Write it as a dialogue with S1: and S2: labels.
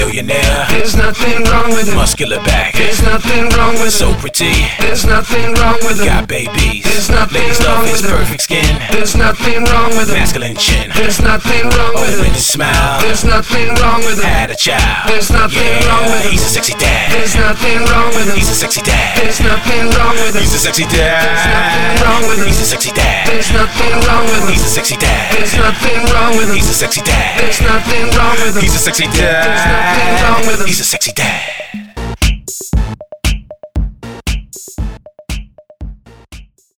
S1: millionaire.
S2: There's nothing wrong with it.
S1: Muscular back.
S2: There's nothing wrong with it.
S1: So pretty.
S2: There's nothing wrong with it.
S1: Got babies.
S2: There's nothing
S1: Ladies
S2: wrong
S1: love his
S2: with it.
S1: perfect skin.
S2: There's nothing wrong with it.
S1: Masculine chin.
S2: There's nothing wrong with
S1: Open
S2: it.
S1: his smile.
S2: There's nothing wrong with it.
S1: Had a child.
S2: There's nothing wrong with it.
S1: He's a sexy dad.
S2: There's nothing wrong with it.
S1: He's a sexy dad.
S2: There's nothing wrong with it.
S1: He's a sexy dad.
S2: There's nothing wrong with it.
S1: He's a sexy dad.
S2: There's nothing wrong with it.
S1: He's a sexy dad.
S2: There's nothing wrong with it.
S1: He's a sexy dad.
S2: There's nothing wrong with it.
S1: He's a sexy
S2: There's nothing wrong
S1: dad.
S2: with it.
S1: He's a sexy dad.